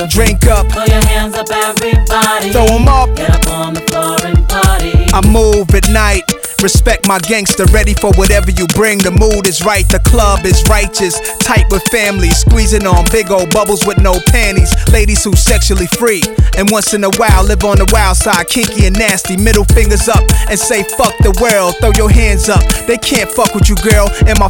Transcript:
Drink up. Throw your hands up, everybody. Throw 'em up. Get up on the floor and party. I move at night. Respect my gangster, ready for whatever you bring. The mood is right, the club is righteous. Tight with family, squeezing on big old bubbles with no panties. Ladies who sexually free, and once in a while live on the wild side, kinky and nasty. Middle fingers up and say fuck the world. Throw your hands up, they can't fuck with you, girl. In my